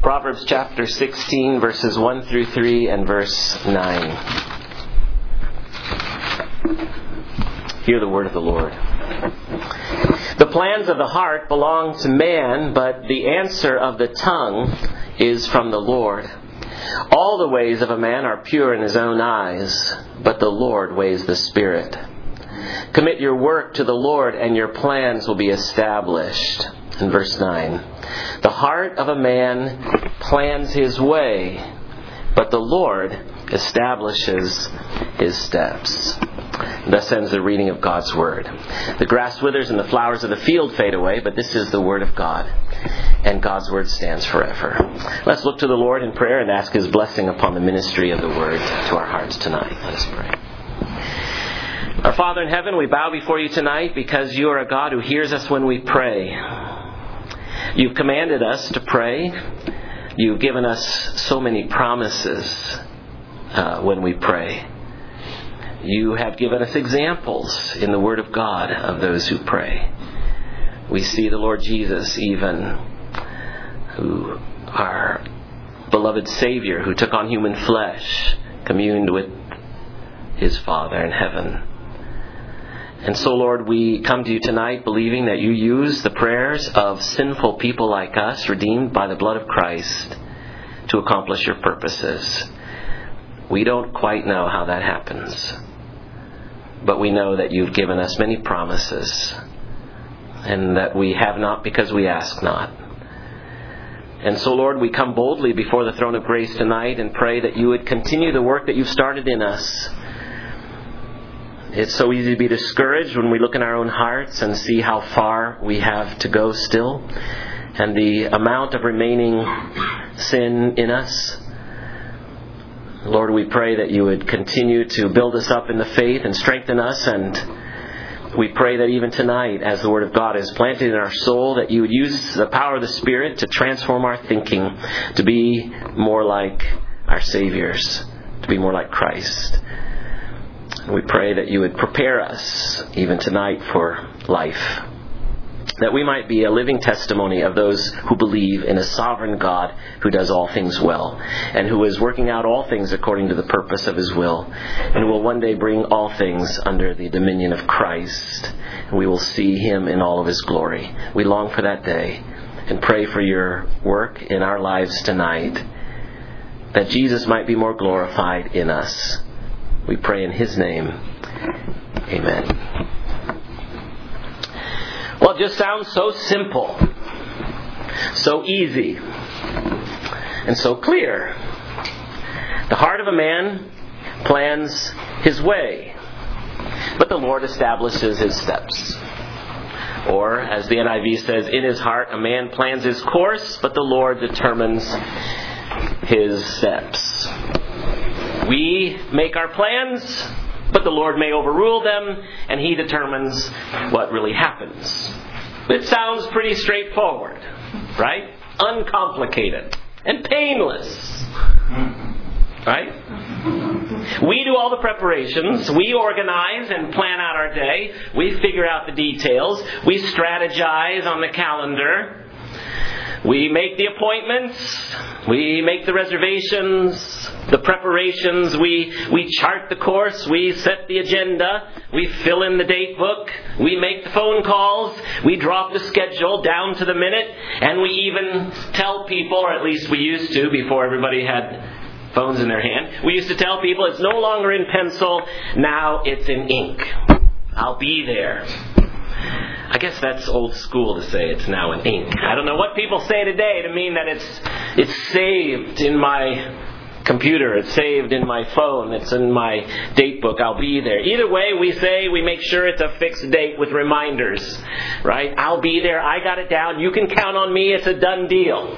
Proverbs chapter 16, verses 1 through 3 and verse 9. Hear the word of the Lord. The plans of the heart belong to man, but the answer of the tongue is from the Lord. All the ways of a man are pure in his own eyes, but the Lord weighs the spirit. Commit your work to the Lord, and your plans will be established. In verse 9, the heart of a man plans his way, but the Lord establishes his steps. Thus ends the reading of God's Word. The grass withers and the flowers of the field fade away, but this is the Word of God, and God's Word stands forever. Let's look to the Lord in prayer and ask His blessing upon the ministry of the Word to our hearts tonight. Let us pray. Our Father in heaven, we bow before you tonight because you are a God who hears us when we pray. You've commanded us to pray. You've given us so many promises when we pray. You have given us examples in the Word of God of those who pray. We see the Lord Jesus even, who our beloved Savior, who took on human flesh, communed with His Father in heaven. And so, Lord, we come to you tonight believing that you use the prayers of sinful people like us, redeemed by the blood of Christ, to accomplish your purposes. We don't quite know how that happens, but we know that you've given us many promises, and that we have not because we ask not. And so, Lord, we come boldly before the throne of grace tonight and pray that you would continue the work that you've started in us. It's so easy to be discouraged when we look in our own hearts and see how far we have to go still, and the amount of remaining sin in us. Lord, we pray that you would continue to build us up in the faith and strengthen us, and we pray that even tonight, as the Word of God is planted in our soul, that you would use the power of the Spirit to transform our thinking, to be more like our Savior's, to be more like Christ. We pray that you would prepare us even tonight for life, that we might be a living testimony of those who believe in a sovereign God who does all things well, and who is working out all things according to the purpose of His will, and who will one day bring all things under the dominion of Christ, and we will see Him in all of His glory. We long for that day and pray for your work in our lives tonight, that Jesus might be more glorified in us. We pray in His name. Amen. Well, it just sounds so simple, so easy, and so clear. The heart of a man plans his way, but the Lord establishes his steps. Or, as the NIV says, in his heart a man plans his course, but the Lord determines his steps. We make our plans, but the Lord may overrule them, and He determines what really happens. It sounds pretty straightforward, right? Uncomplicated and painless, right? We do all the preparations. We organize and plan out our day. We figure out the details. We strategize on the calendar. We make the appointments. We make the reservations, the preparations. We chart the course. We set the agenda. We fill in the date book. We make the phone calls. We drop the schedule down to the minute. And we even tell people, or at least we used to before everybody had phones in their hand, we used to tell people it's no longer in pencil, now it's in ink. I'll be there. I guess that's old school to say it's now in ink. I don't know what people say today to mean that it's saved in my computer, it's saved in my phone, it's in my date book, I'll be there. Either way, we make sure it's a fixed date with reminders, right? I'll be there, I got it down, you can count on me, it's a done deal.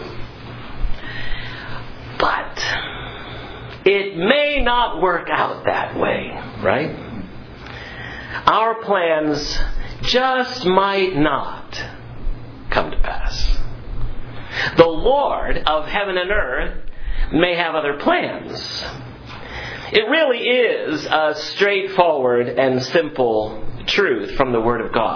But it may not work out that way, right? Our plans just might not come to pass. The Lord of heaven and earth may have other plans. It really is a straightforward and simple truth from the Word of God.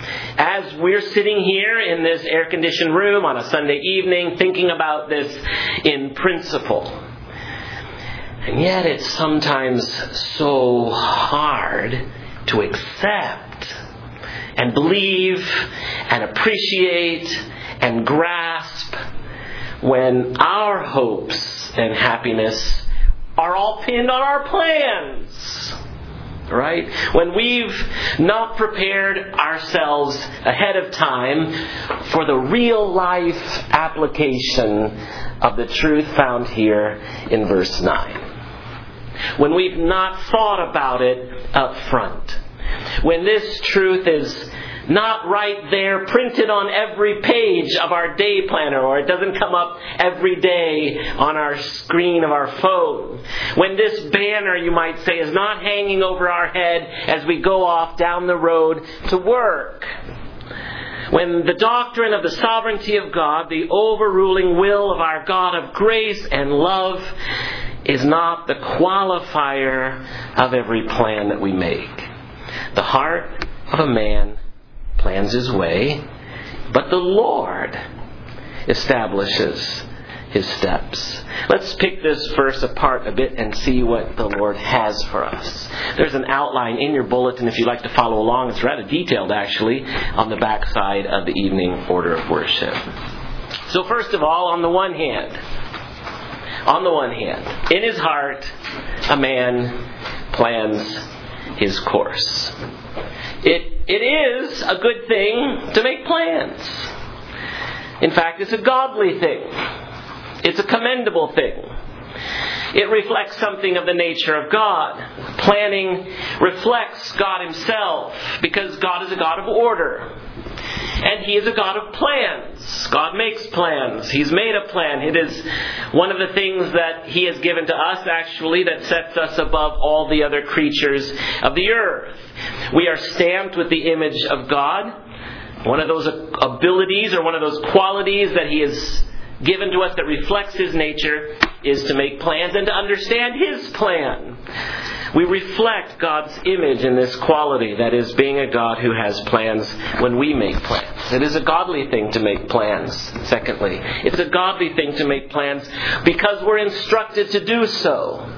As we're sitting here in this air-conditioned room on a Sunday evening thinking about this in principle. And yet it's sometimes so hard to accept and believe and appreciate and grasp when our hopes and happiness are all pinned on our plans. Right? When we've not prepared ourselves ahead of time for the real life application of the truth found here in verse 9. When we've not thought about it up front. When this truth is not right there printed on every page of our day planner, or it doesn't come up every day on our screen of our phone. When this banner, you might say, is not hanging over our head as we go off down the road to work. When the doctrine of the sovereignty of God, the overruling will of our God of grace and love, is not the qualifier of every plan that we make. The heart of a man plans his way, but the Lord establishes his steps. Let's pick this verse apart a bit and see what the Lord has for us. There's an outline in your bulletin if you'd like to follow along. It's rather detailed, actually, on the back side of the evening order of worship. So first of all, on the one hand, in his heart, a man plans his course. It is a good thing to make plans. In fact, it's a godly thing. It's a commendable thing. It reflects something of the nature of God. Planning reflects God Himself, because God is a God of order. And He is a God of plans. God makes plans. He's made a plan. It is one of the things that He has given to us, actually, that sets us above all the other creatures of the earth. We are stamped with the image of God. One of those abilities, or one of those qualities that He has given to us that reflects His nature, is to make plans and to understand His plan. We reflect God's image in this quality, that is, being a God who has plans when we make plans. It is a godly thing to make plans, secondly. It's a godly thing to make plans because we're instructed to do so.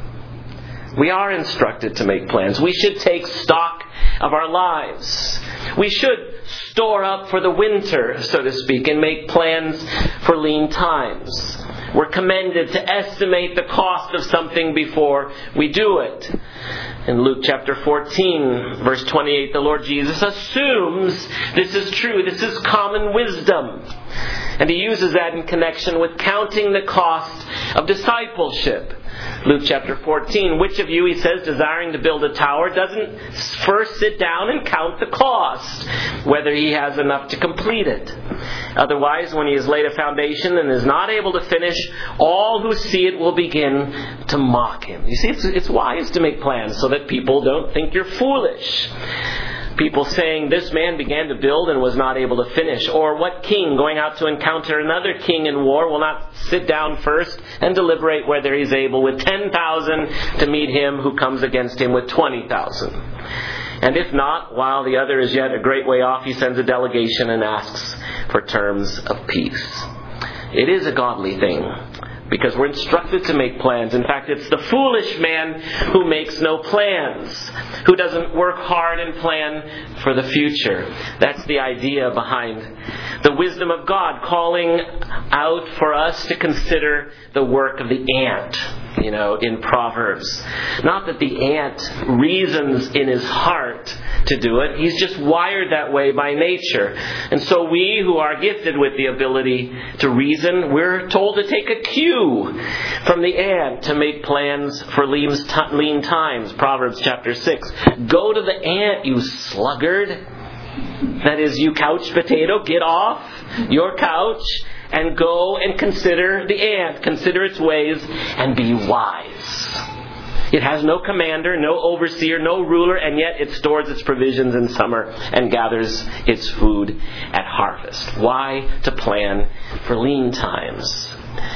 We are instructed to make plans. We should take stock of our lives. We should store up for the winter, so to speak, and make plans for lean times. We're commended to estimate the cost of something before we do it. In Luke chapter 14, verse 28, the Lord Jesus assumes this is true. This is common wisdom. And He uses that in connection with counting the cost of discipleship. Luke chapter 14, which of you, He says, desiring to build a tower, doesn't first sit down and count the cost, whether he has enough to complete it? Otherwise, when he has laid a foundation and is not able to finish, all who see it will begin to mock him. You see, it's wise to make plans so that people don't think you're foolish. People saying, this man began to build and was not able to finish. Or what king going out to encounter another king in war will not sit down first and deliberate whether he's able with 10,000 to meet him who comes against him with 20,000. And if not, while the other is yet a great way off, he sends a delegation and asks for terms of peace. It is a godly thing, because we're instructed to make plans. In fact, it's the foolish man who makes no plans, who doesn't work hard and plan for the future. That's the idea behind the wisdom of God, calling out for us to consider the work of the ant, in Proverbs. Not that the ant reasons in his heart to do it. He's just wired that way by nature. And so we who are gifted with the ability to reason, we're told to take a cue from the ant to make plans for lean times. Proverbs chapter 6. Go to the ant, you sluggard. That is, you couch potato. Get off your couch and go and consider the ant. Consider its ways and be wise. It has no commander, no overseer, no ruler, and yet it stores its provisions in summer and gathers its food at harvest. Why? To plan for lean times.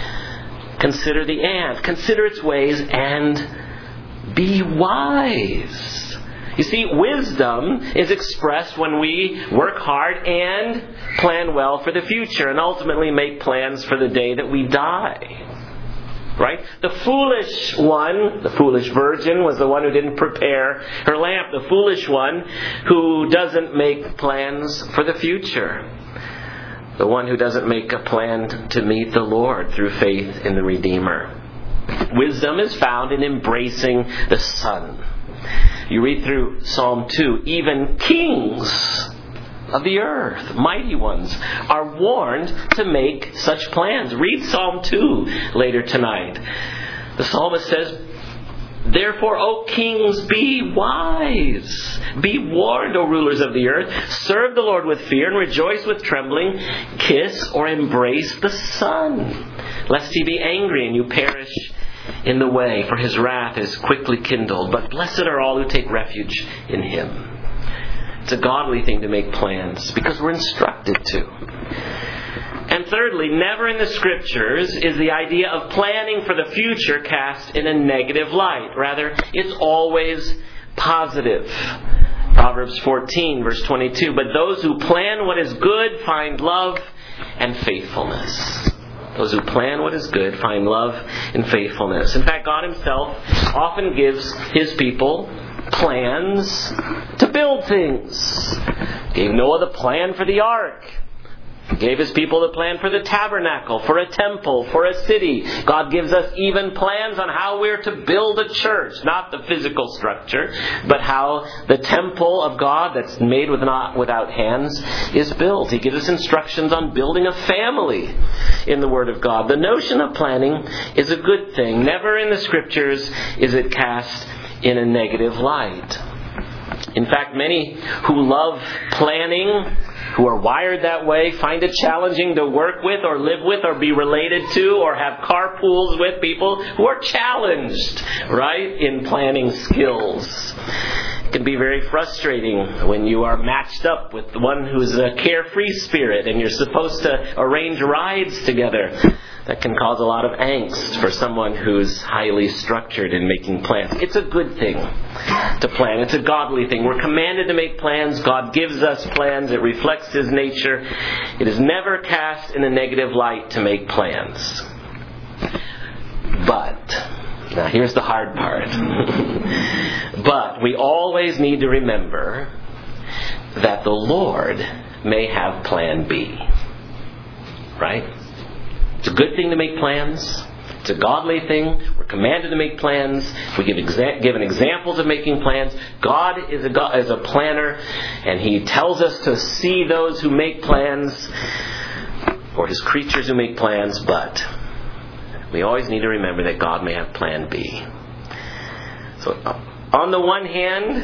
Consider the ant. Consider its ways and be wise. You see, wisdom is expressed when we work hard and plan well for the future and ultimately make plans for the day that we die. Right? The foolish one, the foolish virgin, was the one who didn't prepare her lamp. The foolish one who doesn't make plans for the future. The one who doesn't make a plan to meet the Lord through faith in the Redeemer. Wisdom is found in embracing the Son. You read through Psalm 2, even kings of the earth, mighty ones, are warned to make such plans. Read Psalm 2 later tonight. The psalmist says, therefore, O kings, be wise. Be warned, O rulers of the earth. Serve the Lord with fear and rejoice with trembling. Kiss or embrace the Son, lest he be angry and you perish in the way, for his wrath is quickly kindled. But blessed are all who take refuge in him. It's a godly thing to make plans because we're instructed to. And thirdly, never in the Scriptures is the idea of planning for the future cast in a negative light. Rather, it's always positive. Proverbs 14, verse 22, but those who plan what is good find love and faithfulness. Those who plan what is good find love and faithfulness. In fact, God Himself often gives His people plans to build things. Gave Noah the plan for the ark. Gave His people the plan for the tabernacle, for a temple, for a city. God gives us even plans on how we're to build a church. Not the physical structure, but how the temple of God that's made without hands is built. He gives us instructions on building a family in the Word of God. The notion of planning is a good thing. Never in the Scriptures is it cast in a negative light. In fact, many who love planning, who are wired that way, find it challenging to work with or live with or be related to or have carpools with people who are challenged, right, in planning skills. It can be very frustrating when you are matched up with the one who's a carefree spirit and you're supposed to arrange rides together. That can cause a lot of angst for someone who's highly structured in making plans. It's a good thing to plan. It's a godly thing. We're commanded to make plans. God gives us plans. It reflects His nature. It is never cast in a negative light to make plans. But, now here's the hard part. But we always need to remember that the Lord may have plan B. Right? It's a good thing to make plans. It's a godly thing. We're commanded to make plans. We given examples of making plans. God is a planner, and He tells us to see those who make plans, or His creatures who make plans, but we always need to remember that God may have plan B. So, on the one hand,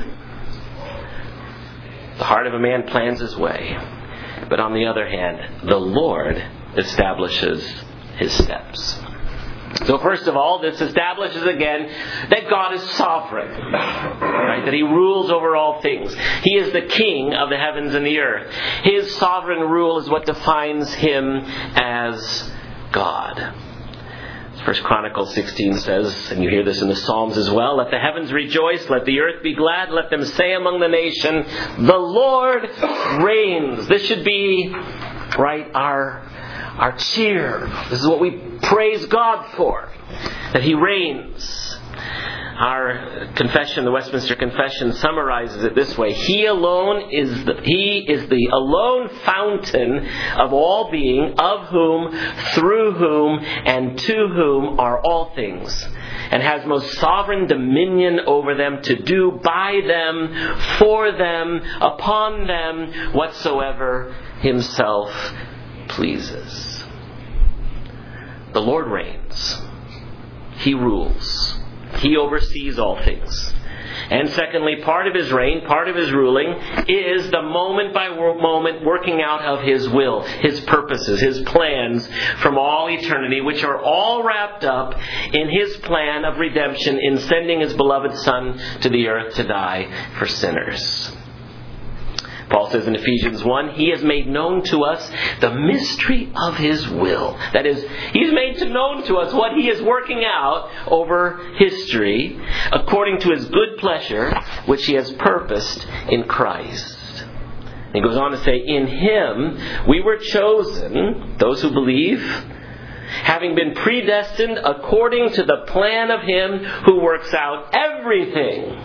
the heart of a man plans his way. But on the other hand, the Lord establishes His steps. So first of all, this establishes again that God is sovereign, right? That He rules over all things. He is the King of the heavens and the earth. His sovereign rule is what defines Him as God. 1 Chronicles 16 says, and you hear this in the Psalms as well, let the heavens rejoice, let the earth be glad, let them say among the nation, the Lord reigns. This should be, right, our cheer. This is what we praise God for, that He reigns. Our confession, the Westminster Confession, summarizes it this way: He alone is the alone fountain of all being, of whom, through whom, and to whom are all things, and has most sovereign dominion over them, to do by them, for them, upon them, whatsoever Himself pleases. The Lord reigns. He rules. He oversees all things. And secondly, part of His reign, part of His ruling, is the moment by moment working out of His will, His purposes, His plans from all eternity, which are all wrapped up in His plan of redemption in sending His beloved Son to the earth to die for sinners. Paul says in Ephesians 1, He has made known to us the mystery of His will. That is, He's made known to us what He is working out over history according to His good pleasure, which He has purposed in Christ. He goes on to say, in Him we were chosen, those who believe, having been predestined according to the plan of Him who works out everything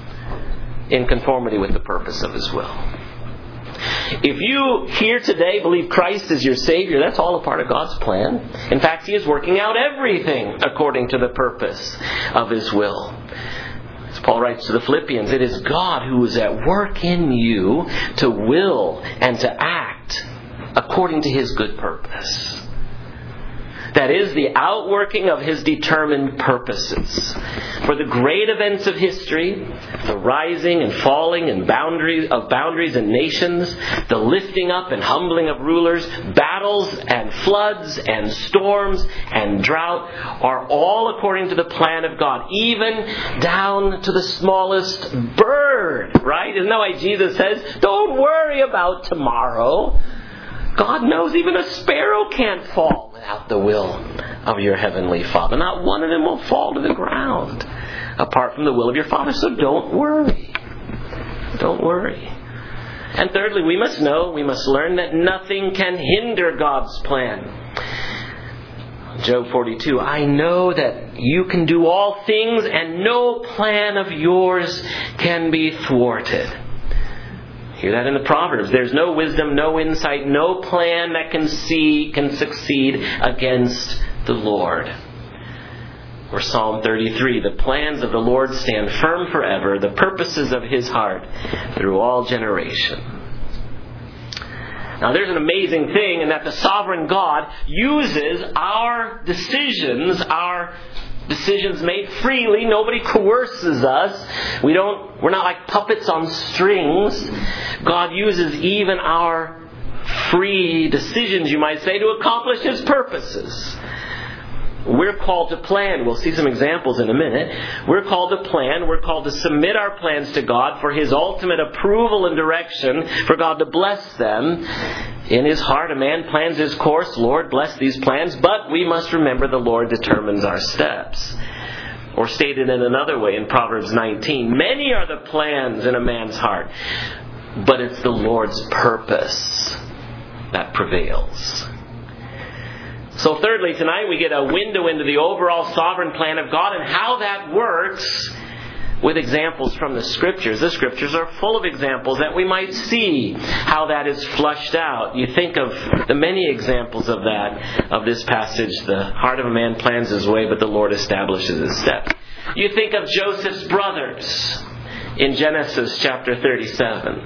in conformity with the purpose of His will. If you here today believe Christ is your Savior, that's all a part of God's plan. In fact, He is working out everything according to the purpose of His will. As Paul writes to the Philippians, it is God who is at work in you to will and to act according to His good purpose. That is the outworking of His determined purposes. For the great events of history, the rising and falling and boundaries and nations, the lifting up and humbling of rulers, battles and floods and storms and drought are all according to the plan of God, even down to the smallest bird, right? Isn't that why Jesus says, don't worry about tomorrow. God knows even a sparrow can't fall without the will of your Heavenly Father. Not one of them will fall to the ground apart from the will of your Father. So don't worry. Don't worry. And thirdly, we must learn that nothing can hinder God's plan. Job 42, I know that you can do all things and no plan of yours can be thwarted. Hear that in the Proverbs. There's no wisdom, no insight, no plan that can succeed against the Lord. Or Psalm 33, the plans of the Lord stand firm forever, the purposes of His heart through all generations. Now there's an amazing thing in that the sovereign God uses our decisions made freely. Nobody coerces us. We're not like puppets on strings. God uses even our free decisions, you might say, to accomplish His purposes. We're called to plan. We'll see some examples in a minute. We're called to plan. We're called to submit our plans to God for His ultimate approval and direction, for God to bless them. In his heart, a man plans his course. Lord, bless these plans. But we must remember the Lord determines our steps. Or stated in another way in Proverbs 19, many are the plans in a man's heart, but it's the Lord's purpose that prevails. So thirdly, tonight we get a window into the overall sovereign plan of God and how that works with examples from the Scriptures. The Scriptures are full of examples that we might see how that is flushed out. You think of the many examples of this passage. The heart of a man plans his way, but the Lord establishes his steps. You think of Joseph's brothers in Genesis chapter 37.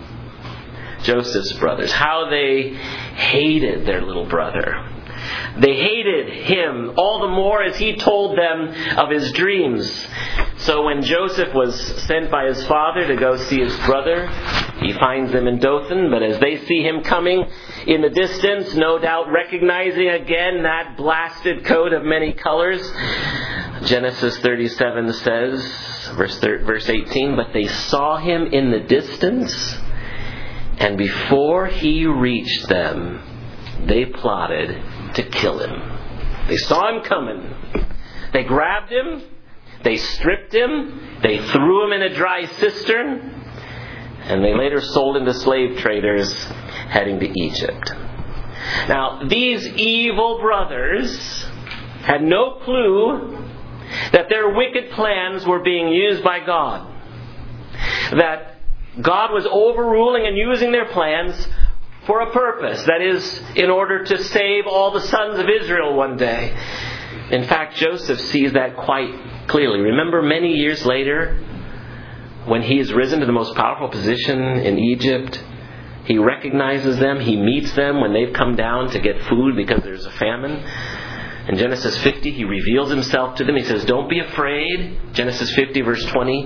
Joseph's brothers, how they hated their little brother. They hated him all the more as he told them of his dreams. So when Joseph was sent by his father to go see his brother, he finds them in Dothan. But as they see him coming in the distance, no doubt recognizing again that blasted coat of many colors, Genesis 37 says, verse 18, but they saw him in the distance, and before he reached them, they plotted to kill him. They saw him coming. They grabbed him. They stripped him. They threw him in a dry cistern. And they later sold him to slave traders heading to Egypt. Now, these evil brothers had no clue that their wicked plans were being used by God. That God was overruling and using their plans for a purpose. That is, in order to save all the sons of Israel one day. In fact, Joseph sees that quite clearly. Remember many years later, when he is risen to the most powerful position in Egypt, he recognizes them, he meets them when they've come down to get food because there's a famine. In Genesis 50, he reveals himself to them. He says, don't be afraid. Genesis 50, verse 20.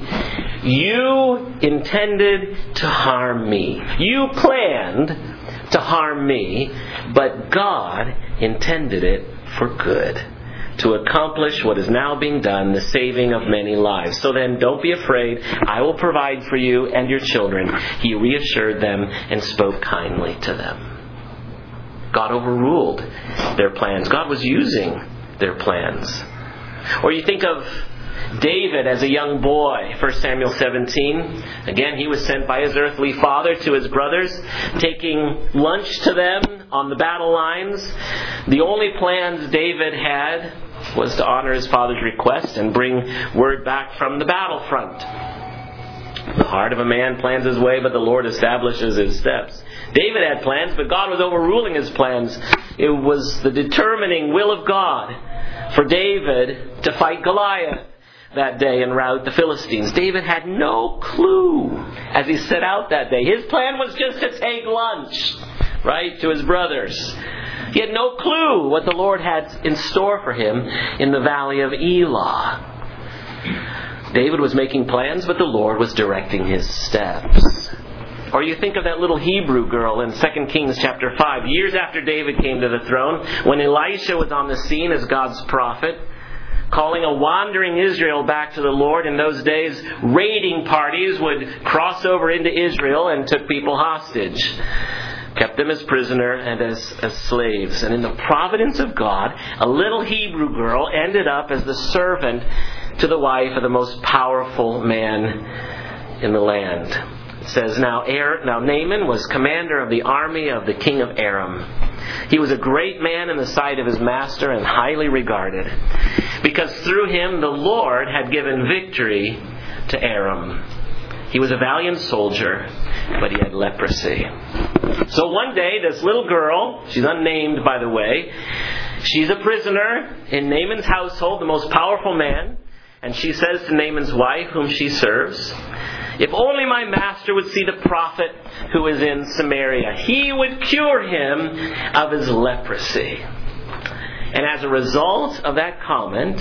You intended to harm me. You planned to harm me, but God intended it for good, to accomplish what is now being done, the saving of many lives. So then, don't be afraid. I will provide for you and your children." He reassured them and spoke kindly to them. God overruled their plans. God was using their plans. Or you think of David as a young boy, 1 Samuel 17. Again, he was sent by his earthly father to his brothers, taking lunch to them on the battle lines. The only plans David had was to honor his father's request and bring word back from the battlefront. The heart of a man plans his way, but the Lord establishes his steps. David had plans, but God was overruling his plans. It was the determining will of God for David to fight Goliath that day and rout the Philistines. David had no clue as he set out that day. His plan was just to take lunch, right, to his brothers. He had no clue what the Lord had in store for him in the valley of Elah. David was making plans, but the Lord was directing his steps. Or you think of that little Hebrew girl in 2 Kings chapter 5, years after David came to the throne, when Elisha was on the scene as God's prophet, calling a wandering Israel back to the Lord. In those days, raiding parties would cross over into Israel and took people hostage, kept them as prisoner and as slaves. And in the providence of God, a little Hebrew girl ended up as the servant to the wife of the most powerful man in the land. It says, Now Naaman was commander of the army of the king of Aram. He was a great man in the sight of his master and highly regarded, because through him the Lord had given victory to Aram. He was a valiant soldier, but he had leprosy. So one day, this little girl, she's unnamed by the way, she's a prisoner in Naaman's household, the most powerful man, and she says to Naaman's wife, whom she serves, "If only my master would see the prophet who is in Samaria, he would cure him of his leprosy." And as a result of that comment,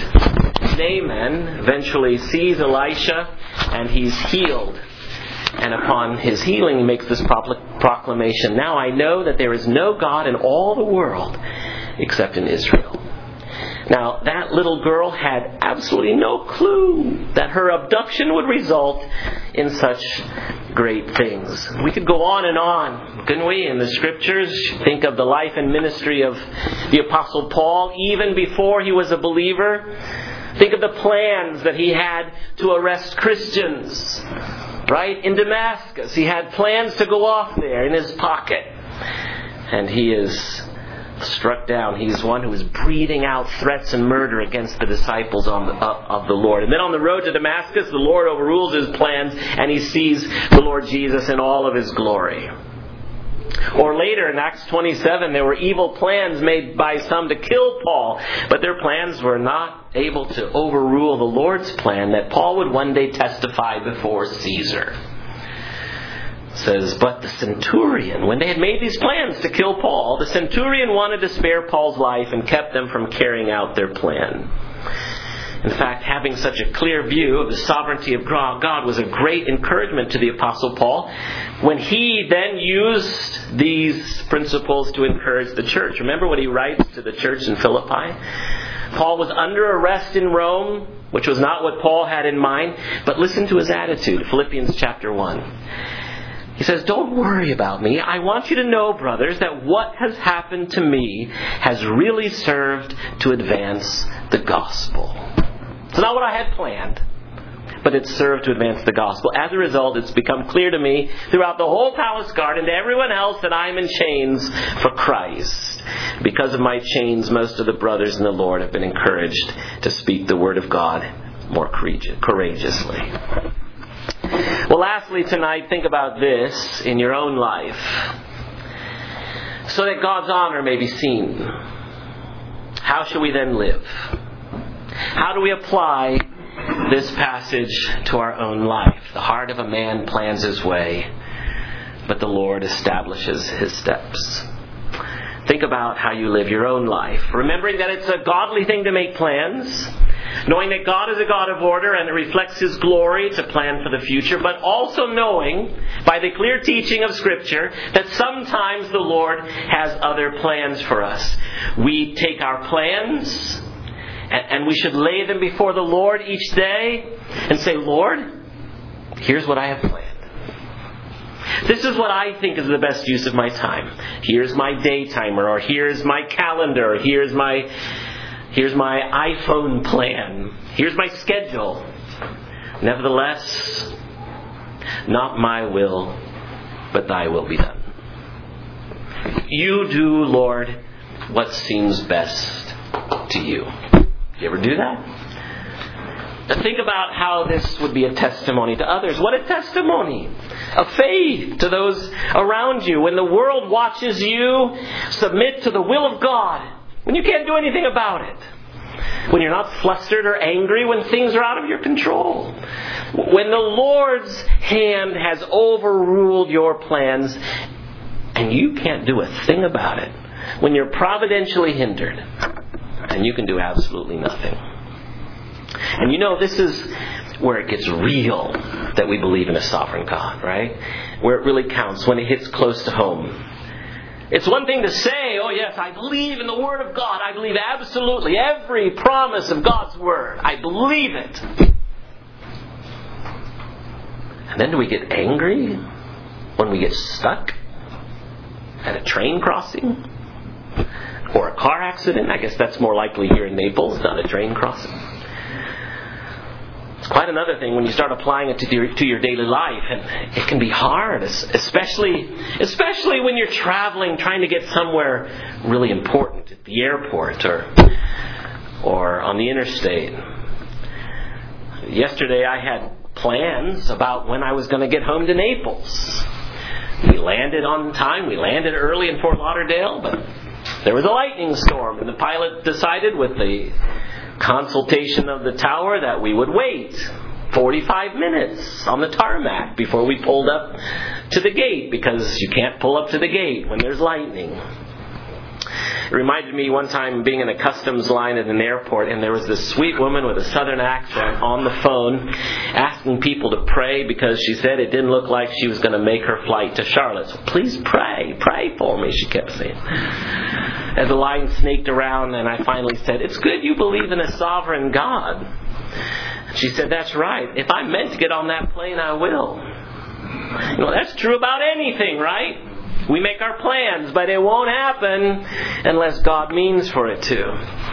Naaman eventually sees Elisha and he's healed. And upon his healing, he makes this proclamation, "Now I know that there is no God in all the world except in Israel." Now, that little girl had absolutely no clue that her abduction would result in such great things. We could go on and on, couldn't we, in the Scriptures? Think of the life and ministry of the Apostle Paul, even before he was a believer. Think of the plans that he had to arrest Christians, right? In Damascus, he had plans to go off there in his pocket. And he is struck down. He's one who is breathing out threats and murder against the disciples of the Lord. And then on the road to Damascus, the Lord overrules his plans and he sees the Lord Jesus in all of his glory. Or later in Acts 27, there were evil plans made by some to kill Paul, but their plans were not able to overrule the Lord's plan that Paul would one day testify before Caesar. It says, but the centurion, when they had made these plans to kill Paul, the centurion wanted to spare Paul's life and kept them from carrying out their plan. In fact, having such a clear view of the sovereignty of God was a great encouragement to the Apostle Paul when he then used these principles to encourage the church. Remember what he writes to the church in Philippi? Paul was under arrest in Rome, which was not what Paul had in mind, but listen to his attitude, Philippians chapter 1. He says, don't worry about me. I want you to know, brothers, that what has happened to me has really served to advance the gospel. It's not what I had planned, but it served to advance the gospel. As a result, it's become clear to me throughout the whole palace guard and to everyone else that I'm in chains for Christ. Because of my chains, most of the brothers in the Lord have been encouraged to speak the word of God more courageously. Well, lastly tonight, think about this in your own life. So that God's honor may be seen. How shall we then live? How do we apply this passage to our own life? The heart of a man plans his way, but the Lord establishes his steps. Think about how you live your own life. Remembering that it's a godly thing to make plans. Knowing that God is a God of order and it reflects His glory to plan for the future. But also knowing, by the clear teaching of Scripture, that sometimes the Lord has other plans for us. We take our plans And we should lay them before the Lord each day and say, Lord, here's what I have planned. This is what I think is the best use of my time. Here's my day timer, or here's my calendar, or here's my iPhone plan. Here's my schedule. Nevertheless, not my will, but thy will be done. You do, Lord, what seems best to you. You ever do that? Now think about how this would be a testimony to others. What a testimony of faith to those around you. When the world watches you submit to the will of God, when you can't do anything about it. When you're not flustered or angry, when things are out of your control. When the Lord's hand has overruled your plans and you can't do a thing about it. When you're providentially hindered and you can do absolutely nothing. And you know, this is where it gets real that we believe in a sovereign God, right? Where it really counts, when it hits close to home. It's one thing to say, oh yes, I believe in the Word of God. I believe absolutely every promise of God's Word. I believe it. And then do we get angry when we get stuck at a train crossing? Or a car accident? I guess that's more likely here in Naples, not a train crossing. It's quite another thing when you start applying it to your daily life, and it can be hard, especially when you're traveling, trying to get somewhere really important at the airport or on the interstate. Yesterday I had plans about when I was going to get home to Naples. We landed on time. We landed early in Fort Lauderdale, but there was a lightning storm, and the pilot decided with the consultation of the tower that we would wait 45 minutes on the tarmac before we pulled up to the gate, because you can't pull up to the gate when there's lightning. It reminded me one time being in a customs line at an airport, and there was this sweet woman with a southern accent on the phone asking people to pray because she said it didn't look like she was going to make her flight to Charlotte. So please pray for me, she kept saying. As the line snaked around, and I finally said, it's good you believe in a sovereign God. She said, that's right. If I'm meant to get on that plane, I will. You know, that's true about anything, right? We make our plans, but it won't happen unless God means for it to.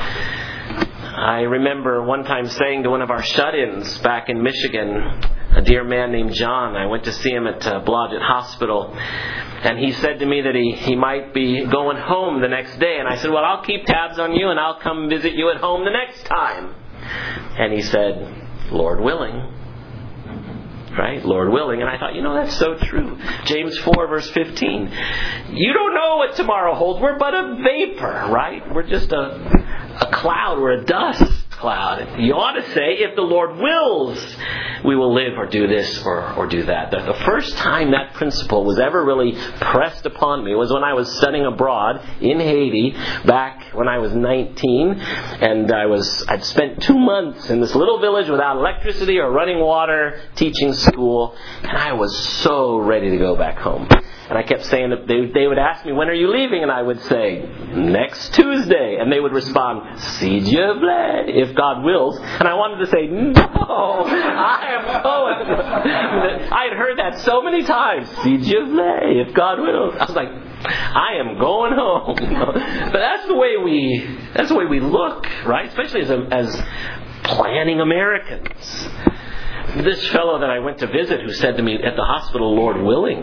I remember one time saying to one of our shut-ins back in Michigan, a dear man named John, I went to see him at Blodgett Hospital, and he said to me that he might be going home the next day. And I said, well, I'll keep tabs on you and I'll come visit you at home the next time. And he said, Lord willing. Right? Lord willing. And I thought, that's so true. James 4 verse 15. You don't know what tomorrow holds. We're but a vapor, right? We're just a cloud. We're a dust cloud. You ought to say, if the Lord wills, we will live or do this or do that. The first time that principle was ever really pressed upon me was when I was studying abroad in Haiti back when I was 19, and I'd spent 2 months in this little village without electricity or running water, teaching school, and I was so ready to go back home. And I kept saying that they would ask me, when are you leaving? And I would say, next Tuesday. And they would respond, si Dieu veut, if God wills. And I wanted to say, no, I am going. I had heard that so many times, si Dieu veut, if God wills. I was like, I am going home. But that's the way we look, right? Especially as planning Americans. This fellow that I went to visit who said to me at the hospital, Lord willing.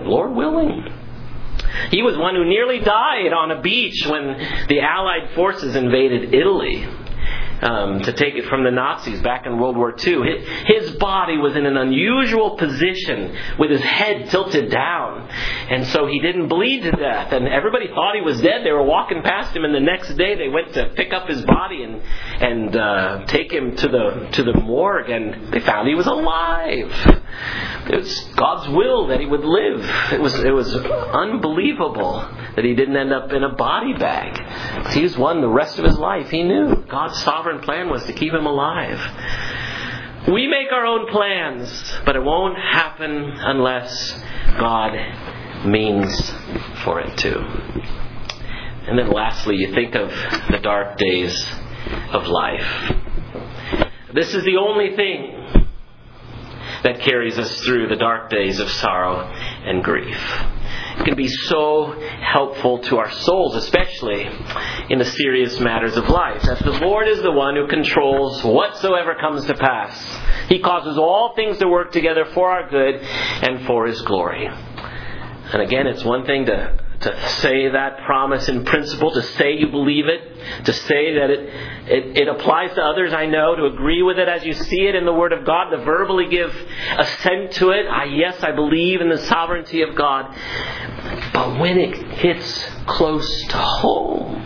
He was one who nearly died on a beach when the Allied forces invaded Italy to take it from the Nazis back in World War II. His body was in an unusual position with his head tilted down. And so he didn't bleed to death. And everybody thought he was dead. They were walking past him, and the next day they went to pick up his body and take him to the morgue, and they found he was alive. It was God's will that he would live. It was unbelievable that he didn't end up in a body bag. He's won the rest of his life. He knew God's sovereign plan was to keep him alive. We make our own plans, but it won't happen unless God means for it to. And then lastly, you think of the dark days of life. This is the only thing that carries us through the dark days of sorrow and grief. It can be so helpful to our souls, especially in the serious matters of life, that the Lord is the one who controls whatsoever comes to pass. He causes all things to work together for our good and for His glory. And again, it's one thing to say that promise in principle, to say you believe it, to say that it applies to others, I know, to agree with it as you see it in the Word of God, to verbally give assent to it. Yes, I believe in the sovereignty of God. But when it hits close to home,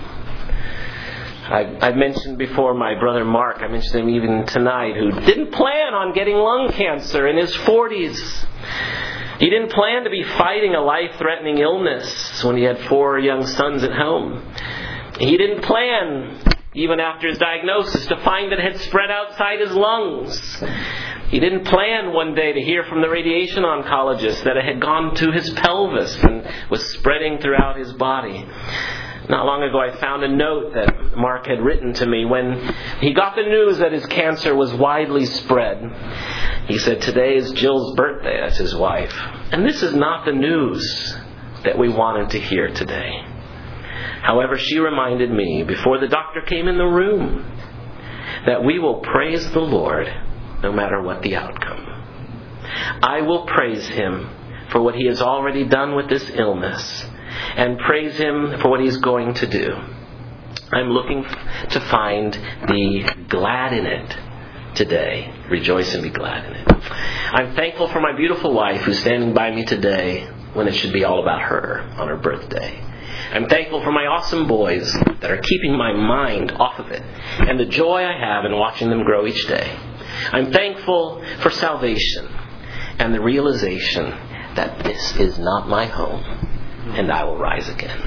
I've mentioned before my brother Mark, I mentioned him even tonight, who didn't plan on getting lung cancer in his 40s. He didn't plan to be fighting a life-threatening illness when he had 4 young sons at home. He didn't plan, even after his diagnosis, to find that it had spread outside his lungs. He didn't plan one day to hear from the radiation oncologist that it had gone to his pelvis and was spreading throughout his body. Not long ago I found a note that Mark had written to me when he got the news that his cancer was widely spread. He said, "Today is Jill's birthday," that's his wife. "And this is not the news that we wanted to hear today." However, she reminded me before the doctor came in the room that we will praise the Lord no matter what the outcome. I will praise Him for what He has already done with this illness, and praise Him for what He's going to do. I'm looking to find the glad in it today. Rejoice and be glad in it. I'm thankful for my beautiful wife who's standing by me today when it should be all about her on her birthday. I'm thankful for my awesome boys that are keeping my mind off of it, and the joy I have in watching them grow each day. I'm thankful for salvation and the realization that this is not my home, and I will rise again.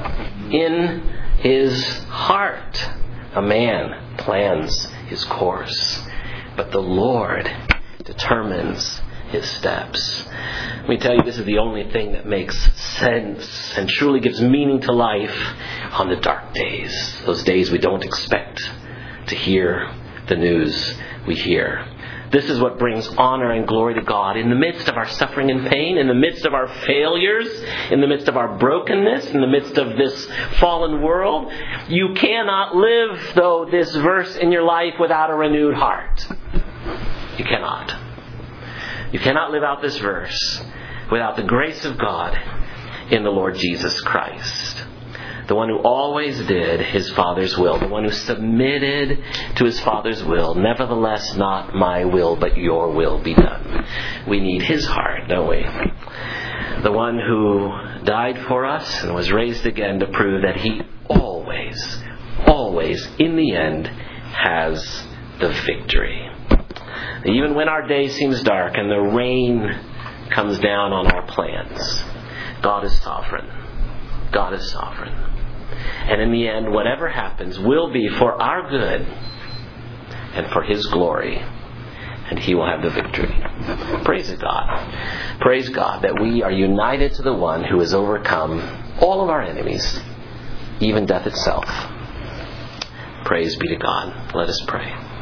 In his heart, a man plans his course, but the Lord determines his steps. Let me tell you, this is the only thing that makes sense and truly gives meaning to life on the dark days. Those days we don't expect to hear the news we hear. This is what brings honor and glory to God in the midst of our suffering and pain, in the midst of our failures, in the midst of our brokenness, in the midst of this fallen world. You cannot live, though, this verse in your life without a renewed heart. You cannot. You cannot live out this verse without the grace of God in the Lord Jesus Christ. The one who always did His Father's will. The one who submitted to His Father's will. Nevertheless, not my will, but your will be done. We need His heart, don't we? The one who died for us and was raised again to prove that He always, always, in the end, has the victory. Even when our day seems dark and the rain comes down on our plans, God is sovereign. God is sovereign. And in the end, whatever happens will be for our good and for His glory. And He will have the victory. Praise God. Praise God that we are united to the one who has overcome all of our enemies, even death itself. Praise be to God. Let us pray.